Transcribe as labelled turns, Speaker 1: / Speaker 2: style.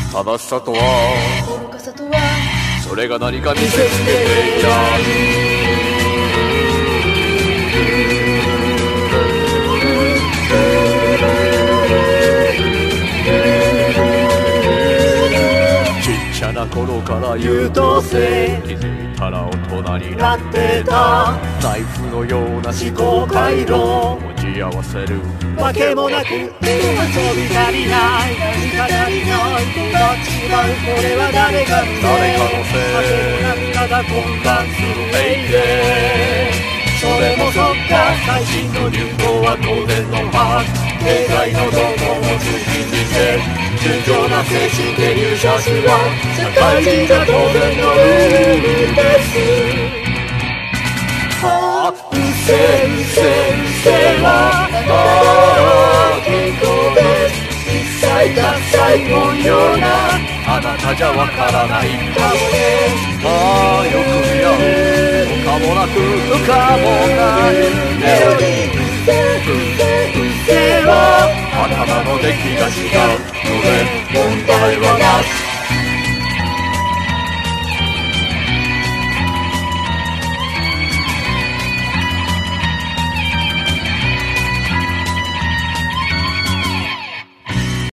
Speaker 1: 正しさとは
Speaker 2: 愚かさとは
Speaker 1: それが何か見せつけてやる。ちっちゃな頃から優等生、気づいたら大人になってた。ナイフのような思考回路持ち合わせる
Speaker 2: わけもなく遊び足りない何か足りないとなってしまう。これは誰かのせい、わけもなくただ混乱する永遠。それもそっか、最新の流行は当然のパーツ、経済の動向も通じて純情な精神で入社するは社会人が当然のルールです。うせうせうせは健康です。一切合切のようなあなたじゃわからないかもね。
Speaker 1: よく見合う不可もなく不可もない
Speaker 2: メロディーうせは
Speaker 1: 頭の出来が違うので問題はなし。